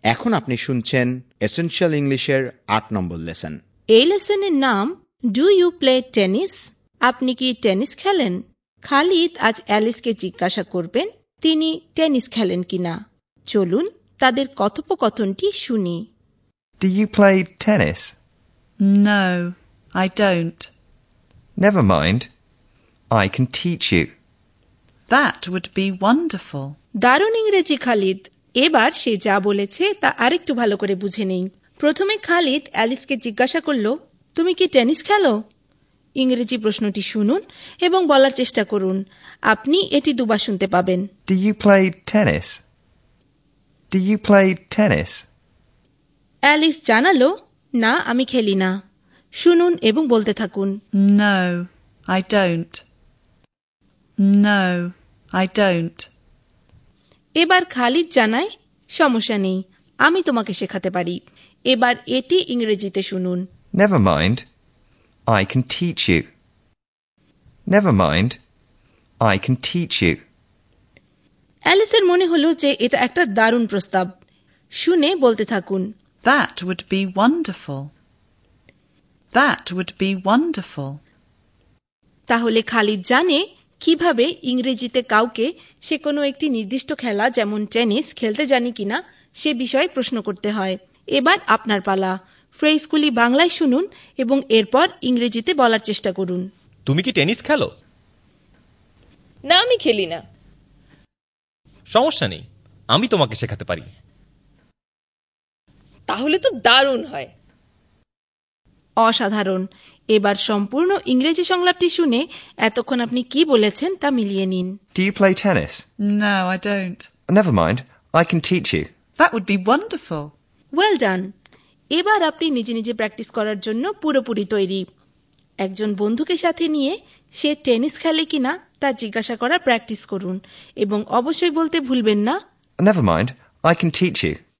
এখন আপনি শুনছেন এসেনশিয়াল ইংলিশের ৮ নম্বর লেসন। এই লেসনের নাম ডু ইউ প্লে টেনিস? আপনি কি টেনিস খেলেন? খালিদ আজ অ্যালিসকে জিজ্ঞাসা করবেন তিনি টেনিস খেলেন কিনা। চলুন তাদের কথোপকথনটি শুনি। Do you play tennis? No, I don't. Never mind. I can teach you. That would be wonderful. দারুণ ইংরেজি খালিদ। এবার সে যা বলেছে তা আরেকটু ভালো করে বুঝে নেই। প্রথমে খালিদ অ্যালিসকে জিজ্ঞাসা করল, তুমি কি টেনিস খেলো? ইংরেজি প্রশ্নটি শুনুন এবং বলার চেষ্টা করুন। আপনি এটি দুবার শুনতে পাবেন। Do you play tennis? Do you play tennis? Alice জানালো, না আমি খেলি না। শুনুন এবং বলতে থাকুন। No, I don't. No, I don't. এবার খালিদ জানায়, সমস্যা নেই, আমি তোমাকে শেখাতে পারি। এবার এটি ইংরেজিতে শুনুন। Never mind. I can teach you. Never mind. I can teach you. অ্যালিসের মনে হলো যে এটা একটা দারুণ প্রস্তাব। শুনে বলতে থাকুন। That would be wonderful. That would be wonderful. তাহলে খালিদ জানে কিভাবে ইংরেজিতে কাউকে সে কোনো একটি নির্দিষ্ট খেলা যেমন টেনিস খেলতে জানি কিনা সে বিষয়ে প্রশ্ন করতে হয়। এবার আপনার পালা। ফ্রেজগুলি বাংলায় শুনুন এবং এরপর ইংরেজিতে বলার চেষ্টা করুন। তুমি কি টেনিস খেলো? না আমি খেলি না। সমস্যা নেই, আমি তোমাকে শেখাতে পারি। তাহলে তো দারুণ হয়। অসাধারণ। এবার সম্পূর্ণ ইংরেজি সংলাপটি শুনে এতক্ষণ আপনি কি বলেছেন তা মিলিয়ে নিন। Do you play tennis? No, I don't. Never mind. I can teach you. That would be wonderful. Well done. এবার আপনি নিজে নিজে প্র্যাকটিস করার জন্য পুরোপুরি তৈরি। একজন বন্ধুকে সাথে নিয়ে সে টেনিস খেলে কিনা তা জিজ্ঞাসা করার প্র্যাকটিস করুন এবং অবশ্যই বলতে ভুলবেন না, Never mind. I can teach you.